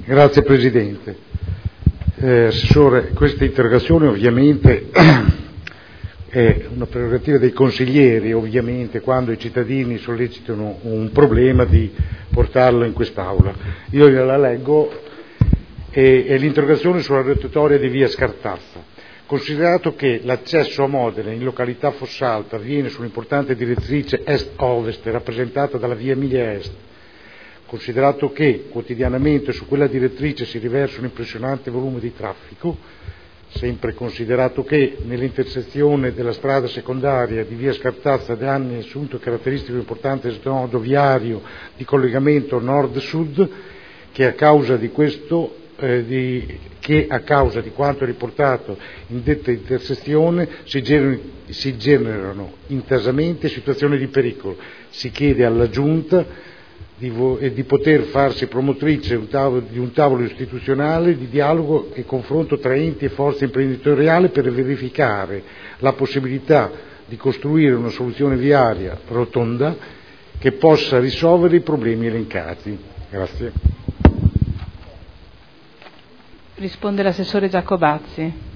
Grazie Presidente. Assessore, questa interrogazione ovviamente è una prerogativa dei consiglieri, ovviamente, quando i cittadini sollecitano un problema di portarlo in quest'Aula. Io gliela leggo, è l'interrogazione sulla rotatoria di via Scartazza. Considerato che l'accesso a Modena in località Fossalta avviene su un'importante direttrice est-ovest rappresentata dalla via Emilia Est, considerato che quotidianamente su quella direttrice si riversa un impressionante volume di traffico, sempre considerato che nell'intersezione della strada secondaria di via Scartazza da anni assunto caratteristiche di un importante snodo viario di collegamento nord-sud, che a causa di quanto riportato in detta intersezione si generano intasamenti e situazioni di pericolo. Si chiede alla Giunta di poter farsi promotrice di un tavolo istituzionale di dialogo e confronto tra enti e forze imprenditoriali per verificare la possibilità di costruire una soluzione viaria rotonda che possa risolvere i problemi elencati. Grazie. Risponde l'assessore Giacobazzi.